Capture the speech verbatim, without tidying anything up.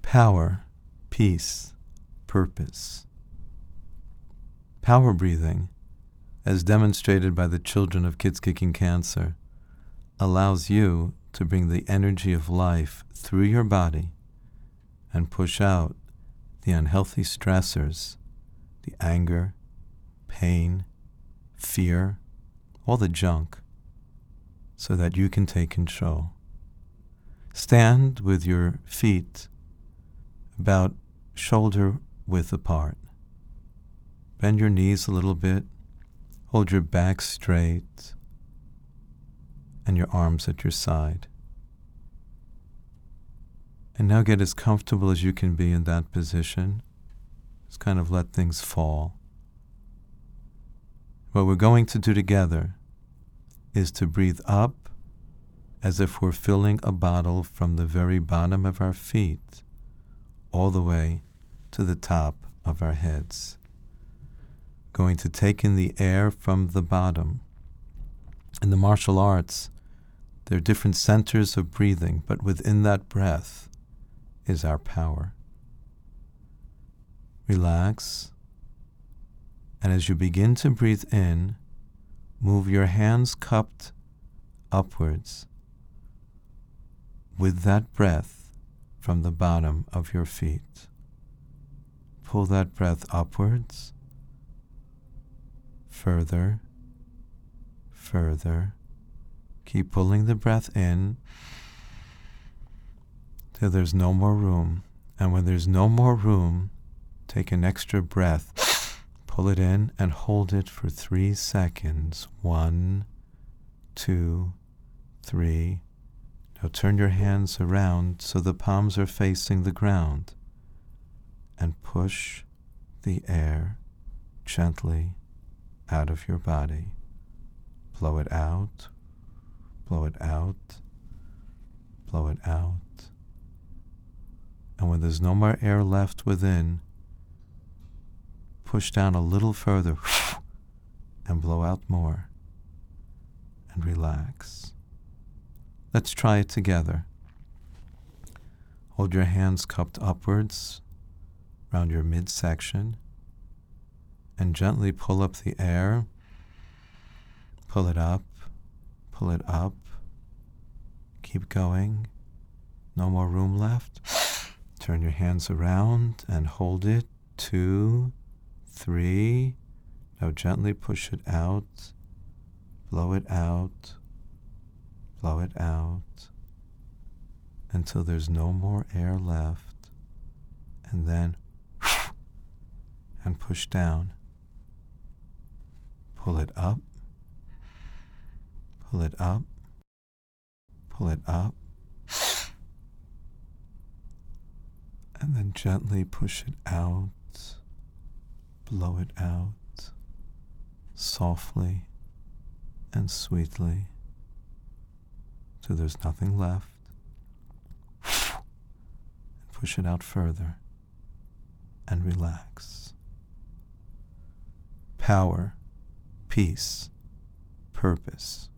Power, peace, purpose. Power breathing, as demonstrated by the children of Kids Kicking Cancer, allows you to bring the energy of life through your body and push out the unhealthy stressors, the anger, pain, fear, all the junk, so that you can take control. Stand with your feet about shoulder width apart. Bend your knees a little bit. Hold your back straight and your arms at your side. And now get as comfortable as you can be in that position. Just kind of let things fall. What we're going to do together is to breathe up as if we're filling a bottle from the very bottom of our feet all the way to the top of our heads. Going to take in the air from the bottom. In the martial arts, there are different centers of breathing, but within that breath is our power. Relax, and as you begin to breathe in, move your hands cupped upwards with that breath from the bottom of your feet. Pull that breath upwards, further, further. Keep pulling the breath in till there's no more room. And when there's no more room, take an extra breath. Pull it in and hold it for three seconds. One, two, three. Now turn your hands around so the palms are facing the ground and push the air gently out of your body. Blow it out, blow it out, blow it out. And when there's no more air left within, push down a little further and blow out more and relax. Let's try it together. Hold your hands cupped upwards around your midsection and gently pull up the air. Pull it up, pull it up. Keep going. No more room left. Turn your hands around and hold it. Two, three. Now gently push it out. Blow it out. Blow it out until there's no more air left. And then and push down. Pull it up. Pull it up. Pull it up. And then gently push it out. Blow it out. Softly and sweetly. So there's nothing left. And push it out further. And relax. Power, peace, purpose.